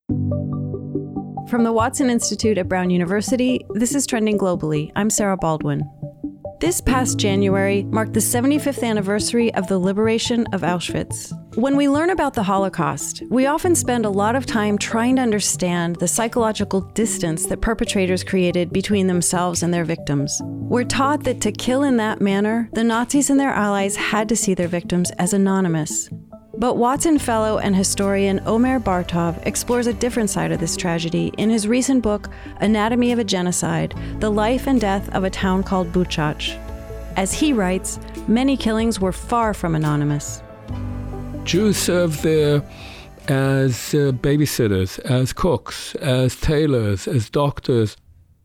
From the Watson Institute at Brown University, this is Trending Globally. I'm Sarah Baldwin. This past January marked the 75th anniversary of the liberation of Auschwitz. When we learn about the Holocaust, we often spend a lot of time trying to understand the psychological distance that perpetrators created between themselves and their victims. We're taught that to kill in that manner, the Nazis and their allies had to see their victims as anonymous. But Watson fellow and historian Omer Bartov explores a different side of this tragedy in his recent book, Anatomy of a Genocide: The Life and Death of a Town Called Buchach. As he writes, many killings were far from anonymous. Jews served there as babysitters, as cooks, as tailors, as doctors.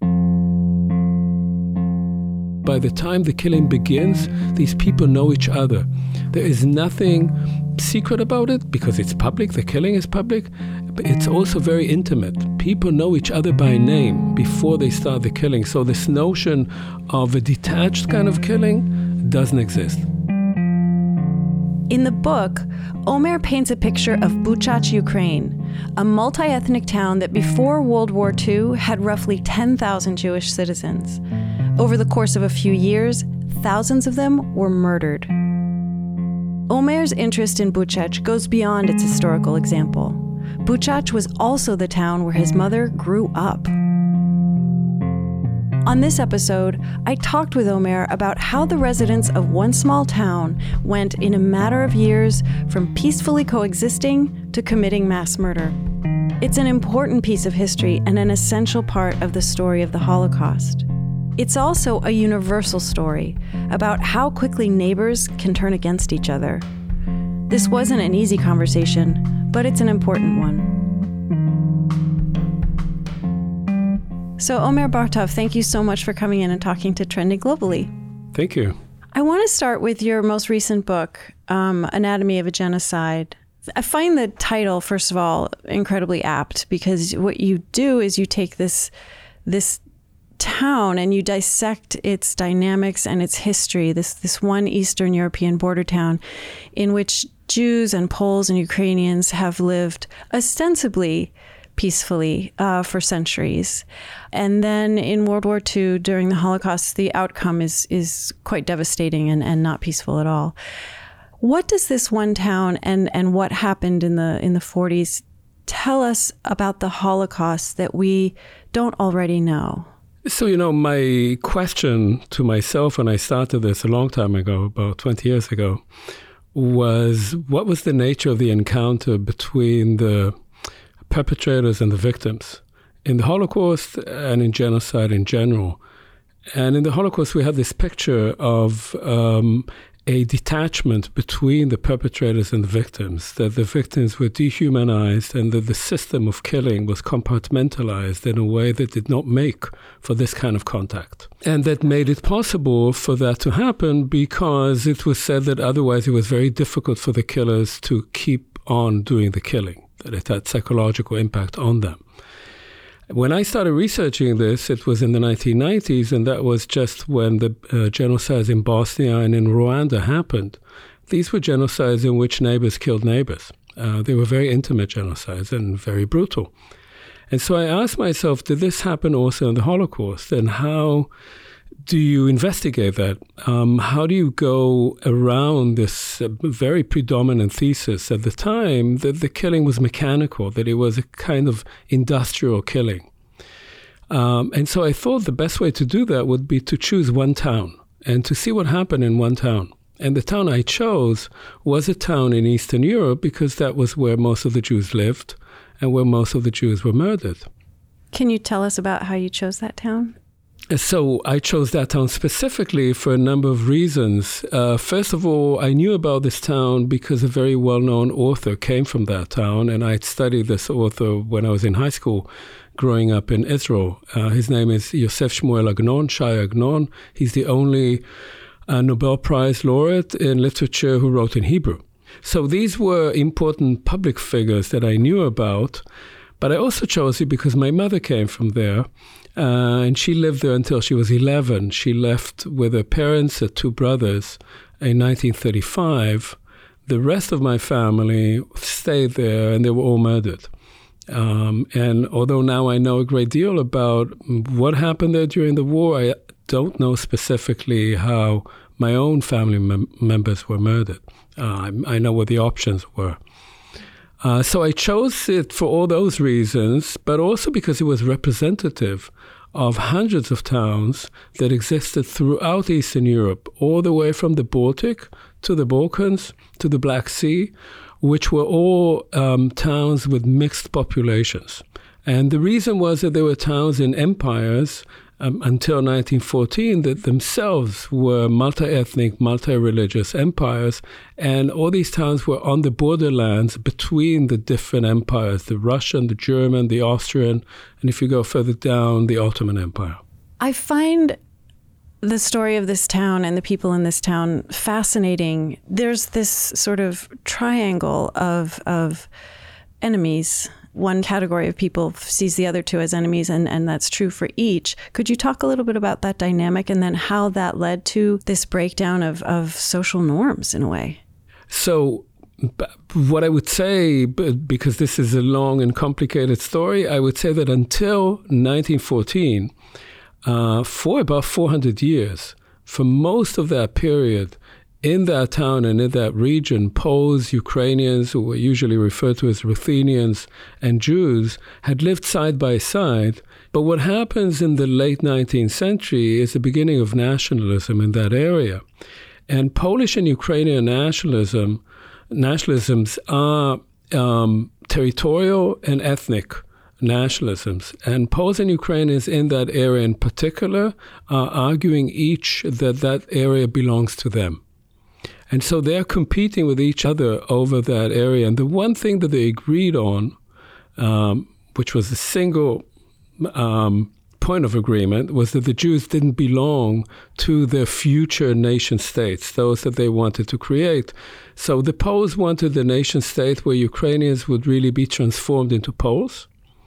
By the time the killing begins, these people know each other. There is nothing secret about it because it's public, the killing is public, but it's also very intimate. People know each other by name before they start the killing. So this notion of a detached kind of killing doesn't exist. In the book, Omer paints a picture of Buchach, Ukraine, a multi-ethnic town that before World War II had roughly 10,000 Jewish citizens. Over the course of a few years, thousands of them were murdered. Omer's interest in Buchach goes beyond its historical example. Buchach was also the town where his mother grew up. On this episode, I talked with Omer about how the residents of one small town went in a matter of years from peacefully coexisting to committing mass murder. It's an important piece of history and an essential part of the story of the Holocaust. It's also a universal story about how quickly neighbors can turn against each other. This wasn't an easy conversation, but it's an important one. So Omer Bartov, thank you so much for coming in and talking to Trending Globally. Thank you. I want to start with your most recent book, Anatomy of a Genocide. I find the title, first of all, incredibly apt because what you do is you take this town and you dissect its dynamics and its history, this one Eastern European border town in which Jews and Poles and Ukrainians have lived ostensibly peacefully for centuries. And then in World War II, during the Holocaust, the outcome is quite devastating and not peaceful at all. What does this one town and what happened in the 40s tell us about the Holocaust that we don't already know? So, my question to myself when I started this a long time ago, about 20 years ago, was what was the nature of the encounter between the perpetrators and the victims in the Holocaust and in genocide in general. And in the Holocaust, we had this picture of a detachment between the perpetrators and the victims, that the victims were dehumanized and that the system of killing was compartmentalized in a way that did not make for this kind of contact. And that made it possible for that to happen because it was said that otherwise it was very difficult for the killers to keep on doing the killing, that it had psychological impact on them. When I started researching this, it was in the 1990s, and that was just when the genocides in Bosnia and in Rwanda happened. These were genocides in which neighbors killed neighbors. They were very intimate genocides and very brutal. And so I asked myself, did this happen also in the Holocaust? And how do you investigate that? How do you go around this very predominant thesis at the time that the killing was mechanical, that it was a kind of industrial killing? And so I thought the best way to do that would be to choose one town and to see what happened in one town. And the town I chose was a town in Eastern Europe because that was where most of the Jews lived and where most of the Jews were murdered. Can you tell us about how you chose that town? So I chose that town specifically for a number of reasons. First of all, I knew about this town because a very well-known author came from that town, and I had studied this author when I was in high school, growing up in Israel. His name is Yosef Shmuel Agnon, Shai Agnon. He's the only Nobel Prize laureate in literature who wrote in Hebrew. So these were important public figures that I knew about, but I also chose it because my mother came from there. And she lived there until she was 11. She left with her parents and two brothers in 1935. The rest of my family stayed there, and they were all murdered. And although now I know a great deal about what happened there during the war, I don't know specifically how my own family members were murdered. I know what the options were. So I chose it for all those reasons, but also because it was representative of hundreds of towns that existed throughout Eastern Europe, all the way from the Baltic to the Balkans to the Black Sea, which were all towns with mixed populations. And the reason was that there were towns in empires until 1914 that themselves were multi-ethnic, multi-religious empires, and all these towns were on the borderlands between the different empires, the Russian, the German, the Austrian, and if you go further down, the Ottoman Empire. I find the story of this town and the people in this town fascinating. There's this sort of triangle of enemies. One category of people sees the other two as enemies, and that's true for each. Could you talk a little bit about that dynamic and then how that led to this breakdown of social norms in a way? So what I would say, because this is a long and complicated story, I would say that until 1914, for about 400 years, for most of that period, in that town and in that region, Poles, Ukrainians, who were usually referred to as Ruthenians, and Jews had lived side by side. But what happens in the late 19th century is the beginning of nationalism in that area. And Polish and Ukrainian nationalisms are territorial and ethnic nationalisms. And Poles and Ukrainians in that area in particular are arguing each that area belongs to them. And so they're competing with each other over that area. And the one thing that they agreed on, which was a single point of agreement, was that the Jews didn't belong to their future nation states, those that they wanted to create. So the Poles wanted a nation state where Ukrainians would really be transformed into Poles.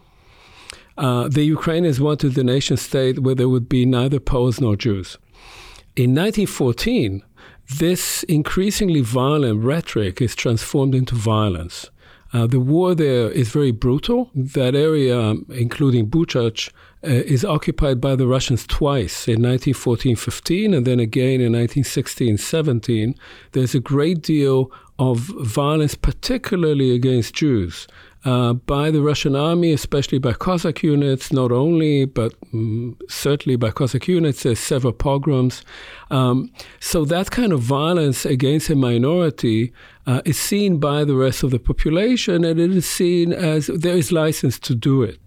The Ukrainians wanted the nation state where there would be neither Poles nor Jews. In 1914, this increasingly violent rhetoric is transformed into violence. The war there is very brutal. That area, including Buchach, is occupied by the Russians twice, in 1914-15 and then again in 1916-17. There's a great deal of violence, particularly against Jews, by the Russian army, especially by Cossack units, not only, but certainly by Cossack units. There's several pogroms. So that kind of violence against a minority is seen by the rest of the population, and it is seen as there is license to do it.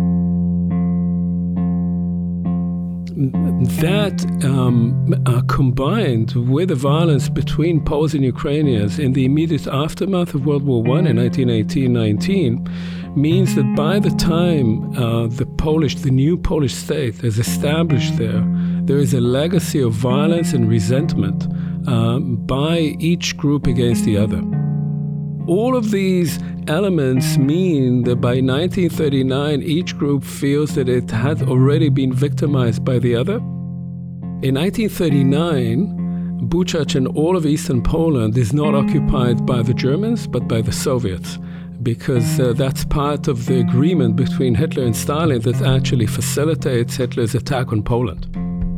That combined with the violence between Poles and Ukrainians in the immediate aftermath of World War I in 1918-19 means that by the time the new Polish state is established there is a legacy of violence and resentment by each group against the other. All of these elements mean that by 1939, each group feels that it had already been victimized by the other. In 1939, Buchach and all of eastern Poland is not occupied by the Germans, but by the Soviets, because that's part of the agreement between Hitler and Stalin that actually facilitates Hitler's attack on Poland.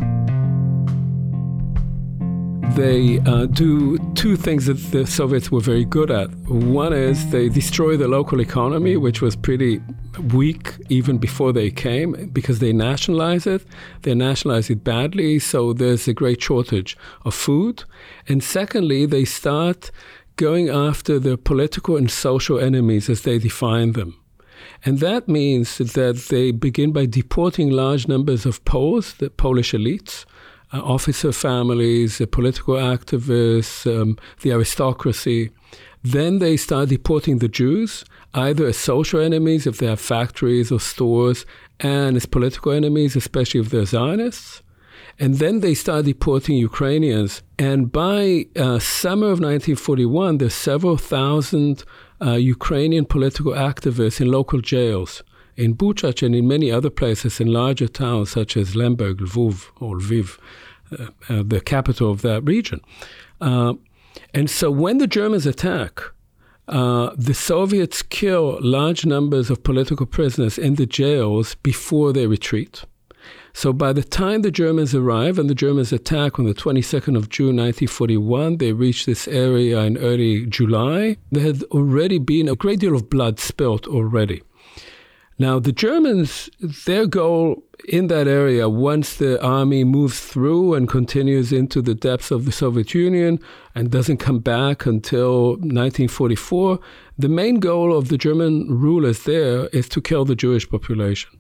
They do two things that the Soviets were very good at. One is they destroy the local economy, which was pretty weak even before they came, because they nationalize it. They nationalize it badly, so there's a great shortage of food. And secondly, they start going after the political and social enemies as they define them. And that means that they begin by deporting large numbers of Poles, the Polish elites, officer families, political activists, the aristocracy. Then they start deporting the Jews, either as social enemies if they have factories or stores, and as political enemies, especially if they're Zionists. And then they start deporting Ukrainians. And by summer of 1941, there's several thousand Ukrainian political activists in local jails in Buchach and in many other places in larger towns such as Lemberg, Lvov, or Lviv, the capital of that region. And so when the Germans attack, the Soviets kill large numbers of political prisoners in the jails before they retreat. So by the time the Germans arrive and the Germans attack on the 22nd of June 1941, they reach this area in early July. There had already been a great deal of blood spilt already. Now, the Germans, their goal in that area, once the army moves through and continues into the depths of the Soviet Union and doesn't come back until 1944, the main goal of the German rulers there is to kill the Jewish population.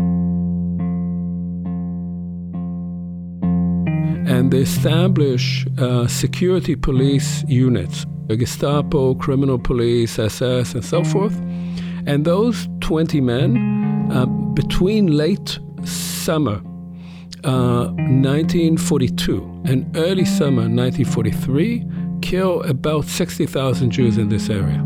And they establish security police units, Gestapo, criminal police, SS, and so forth. And those 20 men, between late summer 1942 and early summer 1943, kill about 60,000 Jews in this area.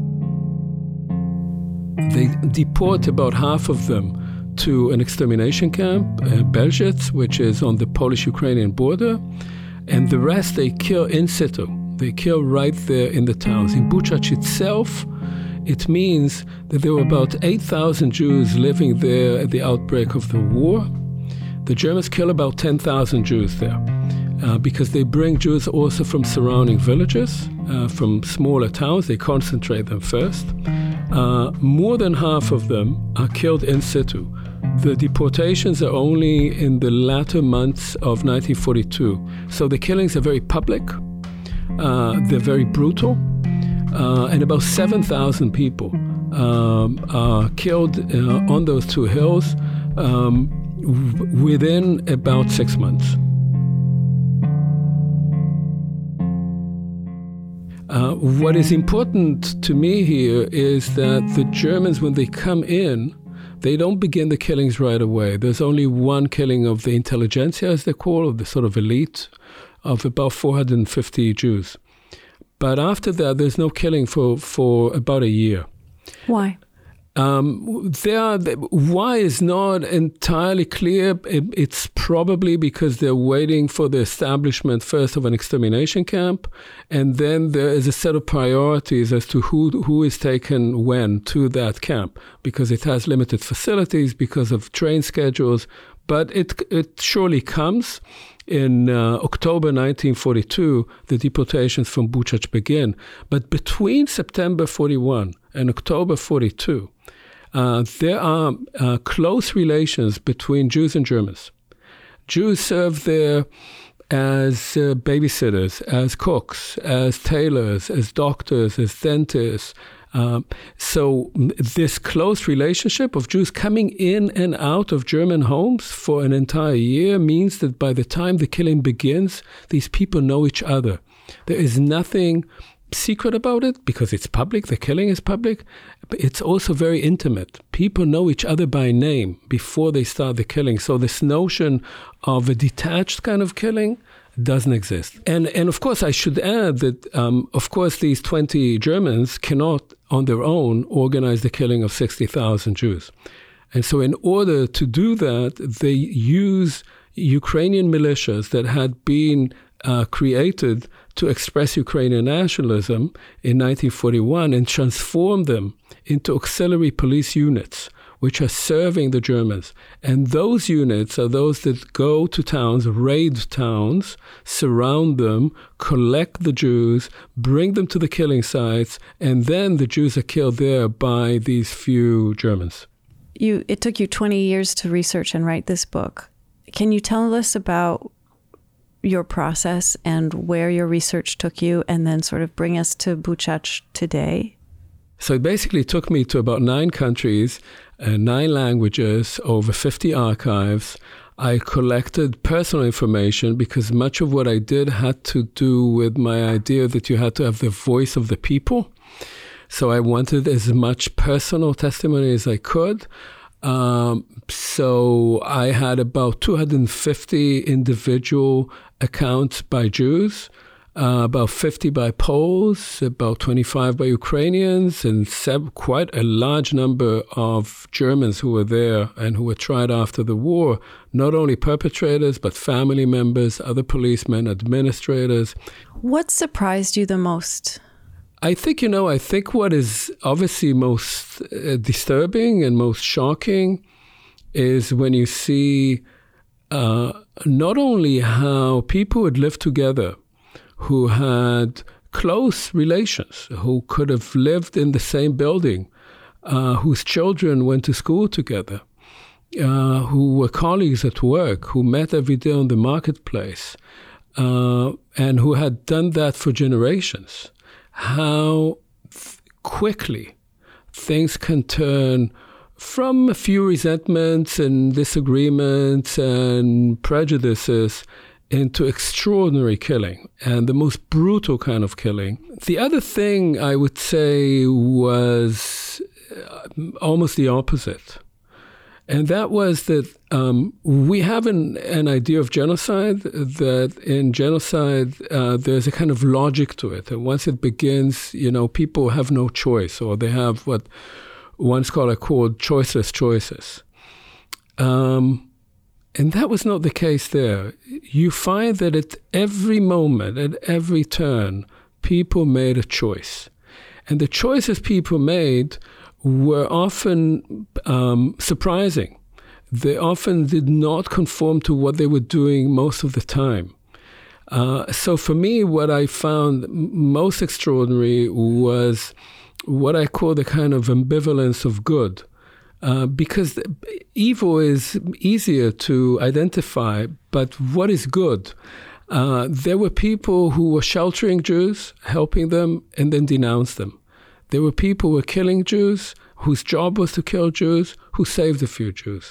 They deport about half of them to an extermination camp, Belzec, which is on the Polish-Ukrainian border, and the rest they kill in situ. They kill right there in the towns. In Buchach itself, it means that there were about 8,000 Jews living there at the outbreak of the war. The Germans kill about 10,000 Jews there because they bring Jews also from surrounding villages, from smaller towns. They concentrate them first. More than half of them are killed in situ. The deportations are only in the latter months of 1942. So the killings are very public. They're very brutal. And about 7,000 people are killed on those two hills within about 6 months. What is important to me here is that the Germans, when they come in, they don't begin the killings right away. There's only one killing of the intelligentsia, as they call it, the sort of elite, of about 450 Jews. But after that, there's no killing for about a year. Why? Why is not entirely clear. It's probably because they're waiting for the establishment first of an extermination camp, and then there is a set of priorities as to who is taken when to that camp, because it has limited facilities, because of train schedules. But it surely comes. In October 1942, the deportations from Buchach begin. But between September 41 and October 42, there are close relations between Jews and Germans. Jews serve there as babysitters, as cooks, as tailors, as doctors, as dentists. So this close relationship of Jews coming in and out of German homes for an entire year means that by the time the killing begins, these people know each other. There is nothing secret about it because it's public, the killing is public, but it's also very intimate. People know each other by name before they start the killing. So this notion of a detached kind of killing doesn't exist. And of course, I should add that, of course, these 20 Germans cannot on their own organize the killing of 60,000 Jews. And so in order to do that, they use Ukrainian militias that had been created to express Ukrainian nationalism in 1941 and transform them into auxiliary police units, which are serving the Germans. And those units are those that go to towns, raid towns, surround them, collect the Jews, bring them to the killing sites, and then the Jews are killed there by these few Germans. It took you 20 years to research and write this book. Can you tell us about your process and where your research took you, and then sort of bring us to Buchach today? So it basically took me to about 9 countries, 9 languages, over 50 archives. I collected personal information because much of what I did had to do with my idea that you had to have the voice of the people. So I wanted as much personal testimony as I could. So I had about 250 individual accounts by Jews, about 50 by Poles, about 25 by Ukrainians, and quite a large number of Germans who were there and who were tried after the war, not only perpetrators, but family members, other policemen, administrators. What surprised you the most? I think what is obviously most disturbing and most shocking is when you see not only how people would live together who had close relations, who could have lived in the same building, whose children went to school together, who were colleagues at work, who met every day on the marketplace, and who had done that for generations. How quickly things can turn from a few resentments and disagreements and prejudices into extraordinary killing, and the most brutal kind of killing. The other thing I would say was almost the opposite. And that was that we have an idea of genocide, that in genocide there's a kind of logic to it. And once it begins, people have no choice, or they have what one scholar called choiceless choices. And that was not the case there. You find that at every moment, at every turn, people made a choice. And the choices people made were often surprising. They often did not conform to what they were doing most of the time. So for me, what I found most extraordinary was what I call the kind of ambivalence of good. Because evil is easier to identify, but what is good? There were people who were sheltering Jews, helping them, and then denounced them. There were people who were killing Jews, whose job was to kill Jews, who saved a few Jews.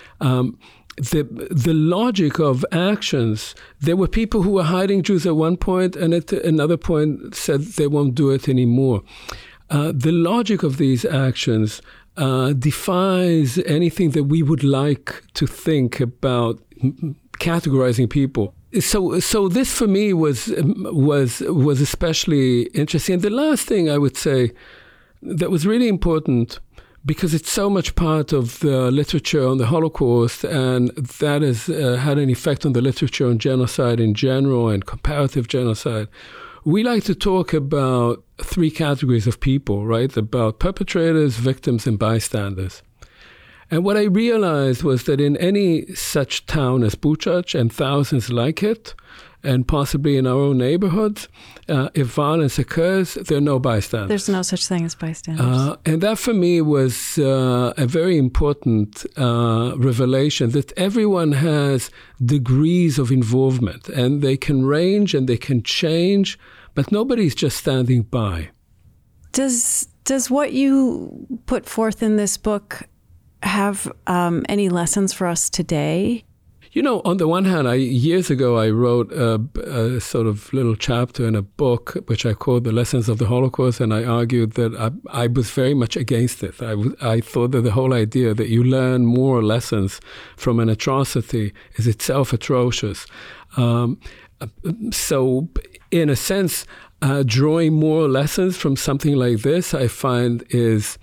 The logic of actions, there were people who were hiding Jews at one point, and at another point said they won't do it anymore. The logic of these actions defies anything that we would like to think about categorizing people. So this for me was especially interesting. And the last thing I would say that was really important, because it's so much part of the literature on the Holocaust, and that has had an effect on the literature on genocide in general and comparative genocide. We like to talk about three categories of people, right? About perpetrators, victims, and bystanders. And what I realized was that in any such town as Buchach and thousands like it, and possibly in our own neighborhoods, if violence occurs, there are no bystanders. There's no such thing as bystanders. And that for me was a very important revelation, that everyone has degrees of involvement, and they can range and they can change, but nobody's just standing by. Does what you put forth in this book have any lessons for us today? On the one hand, years ago, I wrote a sort of little chapter in a book, which I called The Lessons of the Holocaust, and I argued that I was very much against it. I thought that the whole idea that you learn more lessons from an atrocity is itself atrocious. So, in a sense, drawing more lessons from something like this, I find is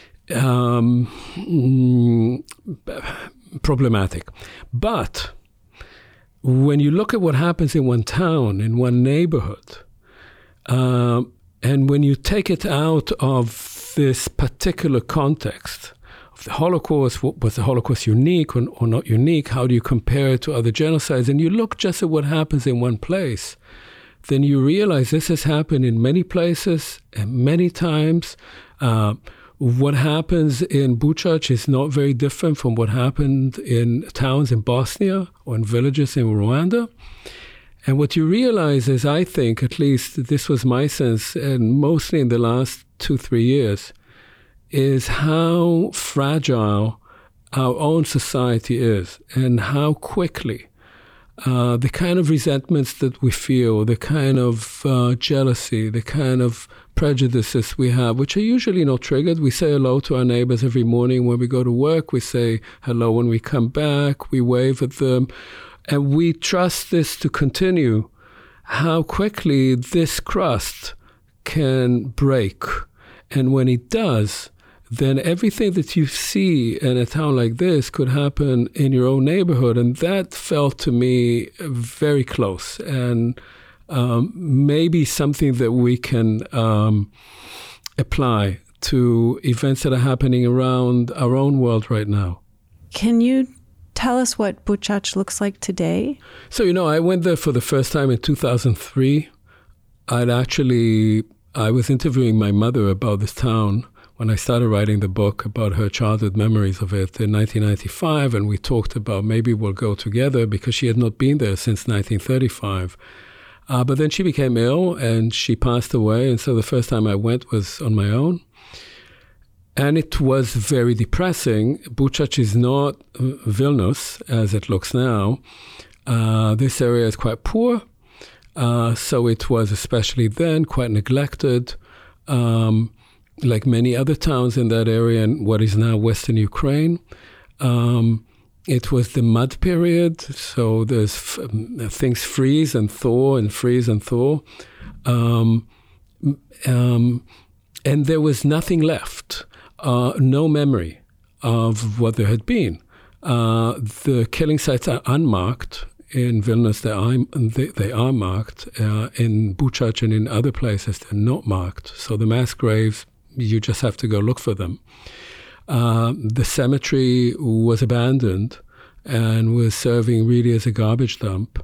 problematic. But when you look at what happens in one town, in one neighborhood, and when you take it out of this particular context of the Holocaust, was the Holocaust unique or not unique? How do you compare it to other genocides? And you look just at what happens in one place, then you realize this has happened in many places and many times. What happens in Buchach is not very different from what happened in towns in Bosnia or in villages in Rwanda. And what you realize is, I think, at least this was my sense, and mostly in the last 2-3 years, is how fragile our own society is, and how quickly the kind of resentments that we feel, the kind of jealousy, the kind of prejudices we have, which are usually not triggered. We say hello to our neighbors every morning when we go to work. We say hello when we come back. We wave at them. And we trust this to continue. How quickly this crust can break. And when it does, then everything that you see in a town like this could happen in your own neighborhood. And that felt to me very close. And maybe something that we can apply to events that are happening around our own world right now. Can you tell us what Bučac looks like today? So, I went there for the first time in 2003. I was interviewing my mother about this town when I started writing the book about her childhood memories of it in 1995, and we talked about maybe we'll go together because she had not been there since 1935. But then she became ill and she passed away, and so the first time I went was on my own. And it was very depressing. Bučac is not Vilnius as it looks now. This area is quite poor. So it was, especially then, quite neglected, like many other towns in that area in what is now Western Ukraine. It was the mud period, so there's things freeze and thaw and freeze and thaw. And there was nothing left, no memory of what there had been. The killing sites are unmarked. In Vilnius, they are marked. In Bučac and in other places, they're not marked. So the mass graves, you just have to go look for them. The cemetery was abandoned and was serving really as a garbage dump.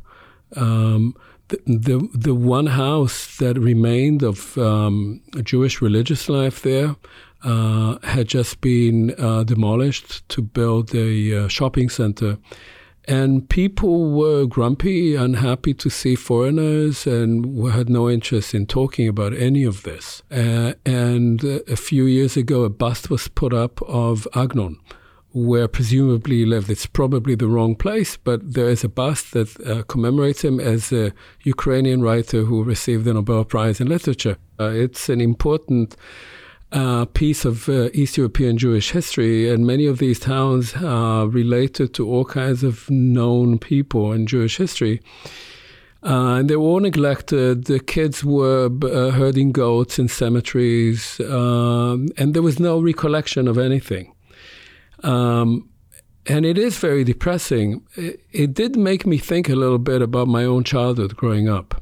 The one house that remained of Jewish religious life there had just been demolished to build a shopping center. And people were grumpy, unhappy to see foreigners, and had no interest in talking about any of this. And a few years ago, a bust was put up of Agnon, where presumably he lived. It's probably the wrong place, but there is a bust that commemorates him as a Ukrainian writer who received the Nobel Prize in Literature. It's an important piece of East European Jewish history, and many of these towns are related to all kinds of known people in Jewish history. And they were all neglected. The kids were herding goats in cemeteries, and there was no recollection of anything. And it is very depressing. It did make me think a little bit about my own childhood growing up.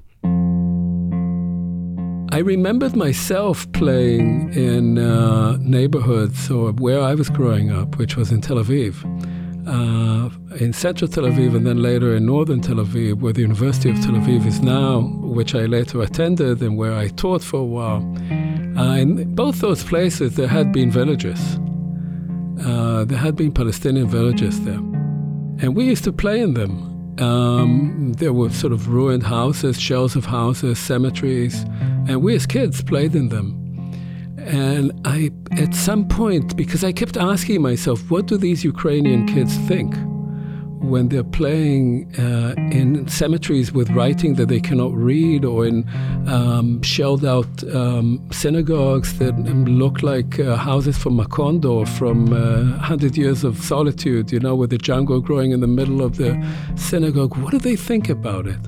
I remembered myself playing in neighborhoods or where I was growing up, which was in Tel Aviv, in central Tel Aviv, and then later in northern Tel Aviv, where the University of Tel Aviv is now, which I later attended and where I taught for a while. In both those places, there had been villages. There had been Palestinian villages there. And we used to play in them. There were sort of ruined houses, shells of houses, cemeteries, and we as kids played in them. And I, at some point, because I kept asking myself, what do these Ukrainian kids think when they're playing in cemeteries with writing that they cannot read, or in shelled out synagogues that look like houses from Macondo, from 100 Years of Solitude, with the jungle growing in the middle of the synagogue. What do they think about it?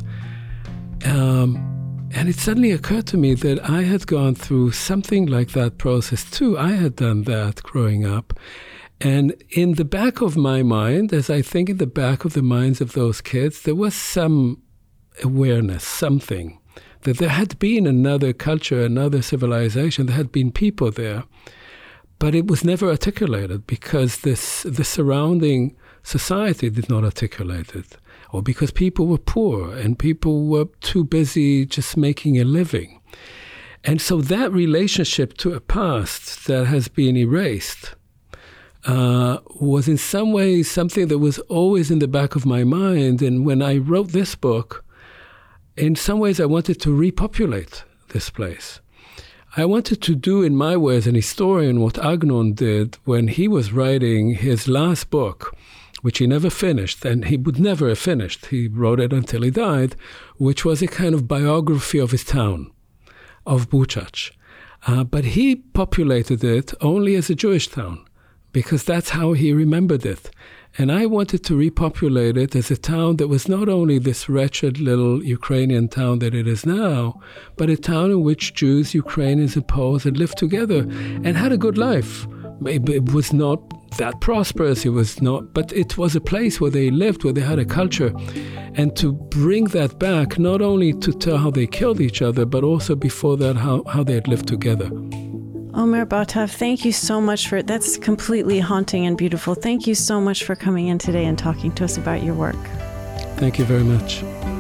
And it suddenly occurred to me that I had gone through something like that process too. I had done that growing up. And in the back of my mind, as I think in the back of the minds of those kids, there was some awareness, something, that there had been another culture, another civilization, there had been people there. But it was never articulated because the surrounding society did not articulate it, or because people were poor and people were too busy just making a living. And so that relationship to a past that has been erased was in some ways something that was always in the back of my mind. And when I wrote this book, in some ways I wanted to repopulate this place. I wanted to do in my way as an historian what Agnon did when he was writing his last book, which he never finished, and he would never have finished. He wrote it until he died, which was a kind of biography of his town, of Bučac. But he populated it only as a Jewish town, because that's how he remembered it. And I wanted to repopulate it as a town that was not only this wretched little Ukrainian town that it is now, but a town in which Jews, Ukrainians, and Poles had lived together and had a good life It was not that prosperous. It was not, but it was a place where they lived, where they had a culture. And to bring that back, not only to tell how they killed each other, but also before that, how they had lived together. Omer Bartov, thank you so much for it. That's completely haunting and beautiful. Thank you so much for coming in today and talking to us about your work. Thank you very much.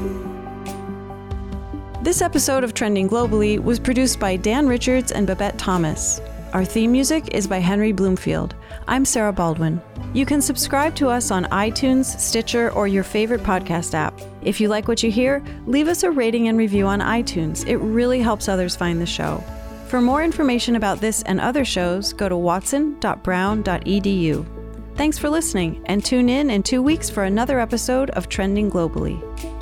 This episode of Trending Globally was produced by Dan Richards and Babette Thomas. Our theme music is by Henry Bloomfield. I'm Sarah Baldwin. You can subscribe to us on iTunes, Stitcher, or your favorite podcast app. If you like what you hear, leave us a rating and review on iTunes. It really helps others find the show. For more information about this and other shows, go to watson.brown.edu. Thanks for listening, and tune in 2 weeks for another episode of Trending Globally.